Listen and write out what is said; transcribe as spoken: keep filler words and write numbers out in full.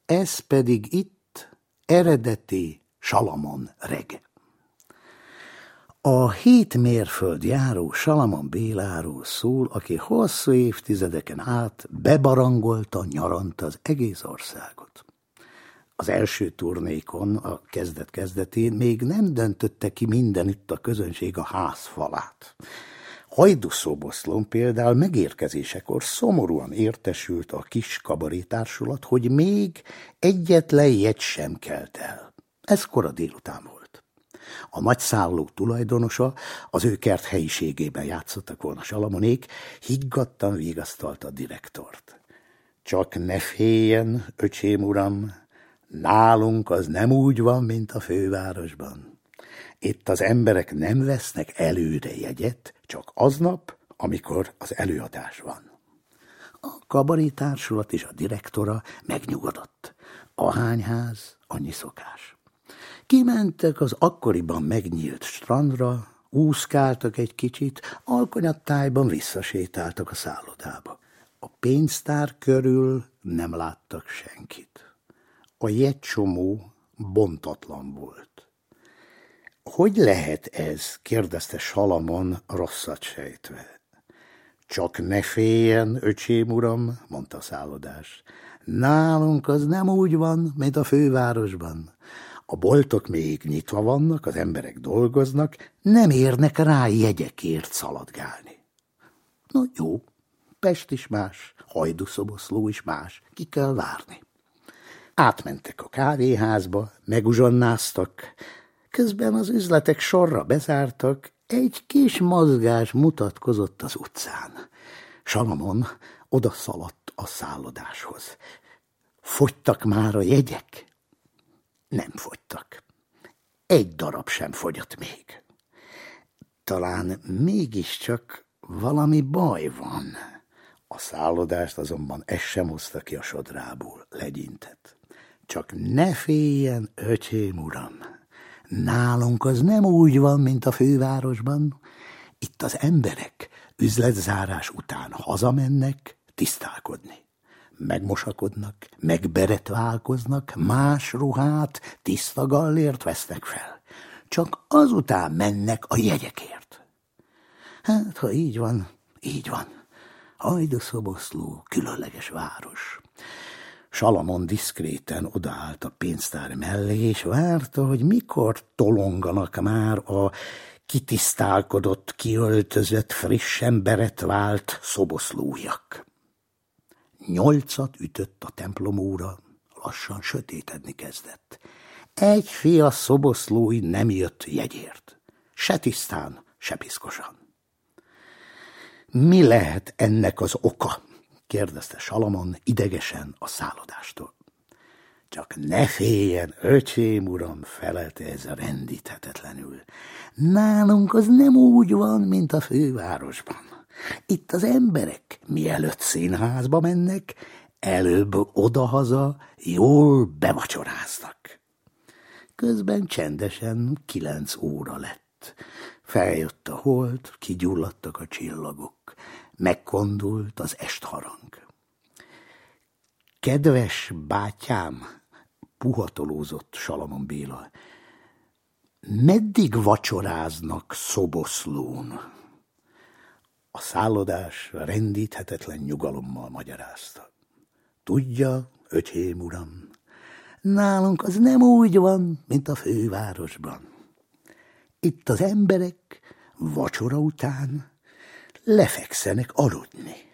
ez pedig itt eredeti Salamon reg. A hét mérföld járó Salamon Béláról szól, aki hosszú évtizedeken át bebarangolta, nyaranta az egész országot. Az első turnékon, a kezdet-kezdetén még nem döntötte ki mindenütt a közönség a ház falát. Hajdúszoboszlón például megérkezésekor szomorúan értesült a kis kabarétársulat, hogy még egyetlen jegy sem kelt el. Ez kora délután volt. A nagyszálló tulajdonosa, az ő kert helyiségében játszottak volna Salamonék, higgadtan vigasztalta a direktort. Csak ne féljen, öcsém uram, nálunk az nem úgy van, mint a fővárosban. Itt az emberek nem vesznek előre jegyet, csak aznap, amikor az előadás van. A kabarétársulat és a direktora megnyugodott. Ahány ház, annyi szokás. Kimentek az akkoriban megnyílt strandra, úszkáltak egy kicsit, alkonyattájban visszasétáltak a szállodába. A pénztár körül nem láttak senkit. A jegycsomó bontatlan volt. Hogy lehet ez? Kérdezte Salamon rosszat sejtve. Csak ne féljen, öcsém uram, mondta a szállodás. Nálunk az nem úgy van, mint a fővárosban. A boltok még nyitva vannak, az emberek dolgoznak, nem érnek rá jegyekért szaladgálni. No jó, Pest is más, Hajdúszoboszló is más, ki kell várni. Átmentek a kávéházba, meguzsonnáztak, közben az üzletek sorra bezártak, egy kis mozgás mutatkozott az utcán. Salamon odaszaladt a szállodáshoz. Fogytak már a jegyek? Nem fogytak. Egy darab sem fogyott még. Talán mégiscsak valami baj van. A szállodást azonban ez sem hozta ki a sodrából, legyintett. Csak ne féljen, öcsém uram! Nálunk az nem úgy van, mint a fővárosban. Itt az emberek üzletzárás után hazamennek tisztálkodni. Megmosakodnak, megberetválkoznak, más ruhát, tiszta gallért vesznek fel. Csak azután mennek a jegyekért. Hát, ha így van, így van. Hajdúszoboszló különleges város. Salamon diszkréten odaállt a pénztár mellé, és várta, hogy mikor tolonganak már a kitisztálkodott, kiöltözött, frissen beretvált szoboszlóiak. Nyolcat ütött a templomóra, lassan sötétedni kezdett. Egy fia szoboszlói nem jött jegyért, se tisztán, se piszkosan. Mi lehet ennek az oka? Kérdezte Salamon idegesen a szállodástól. Csak ne féljen, öcsém uram, felelte ez rendíthetetlenül. Nálunk az nem úgy van, mint a fővárosban. Itt az emberek, mielőtt színházba mennek, előbb odahaza jól bevacsoráznak. Közben csendesen kilenc óra lett. Feljött a hold, kigyulladtak a csillagok. Megkondult az estharang. Kedves bátyám, puhatolózott Salamon Béla, meddig vacsoráznak Szoboszlón? A szállodás rendíthetetlen nyugalommal magyarázta. Tudja, öcsém uram, nálunk az nem úgy van, mint a fővárosban. Itt az emberek vacsora után lefekszenek aludni.